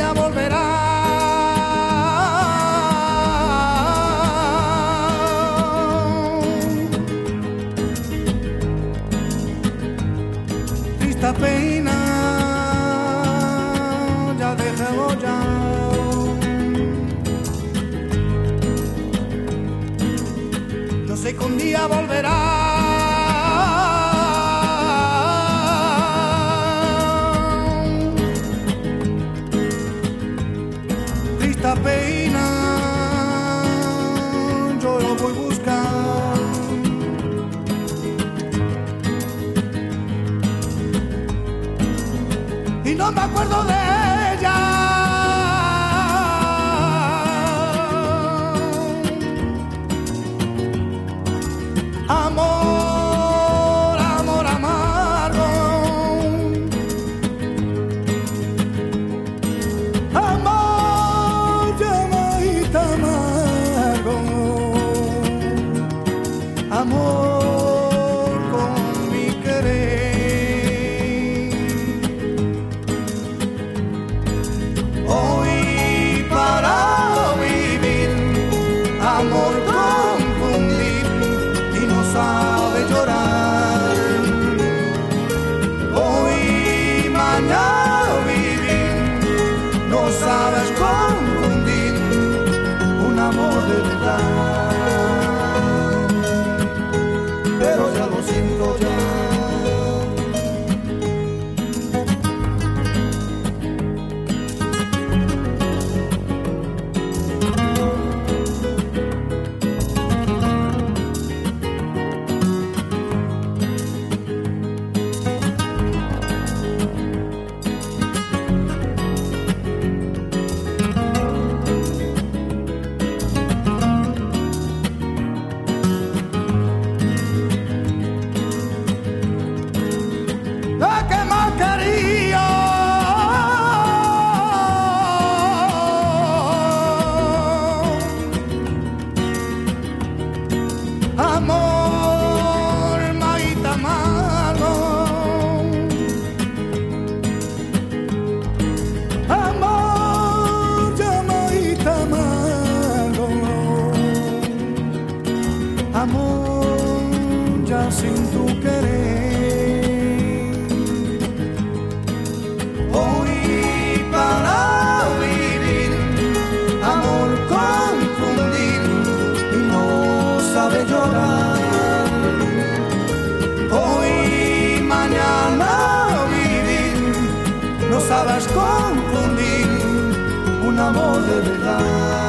día volverá. Triste pena, ya dejemos ya. Yo sé que un día volverá. Esta pena yo lo voy a buscar. Y no me acuerdo de ella. Amor, amor amargo. Amor, llamadita amargo. Amor con mi querer. Hoy para vivir, amor confundir y no sabe llorar. Hoy, mañana vivir, no sabes confundir un amor de verdad. Pero ya lo siento ya. La que más quería. Amor, maíta amargo. Amor, llamadita amargo. Amor, ya sin tu querer. Hoy para vivir, amor confundir y no sabe llorar. Hoy, mañana vivir, no sabes confundir un amor de verdad.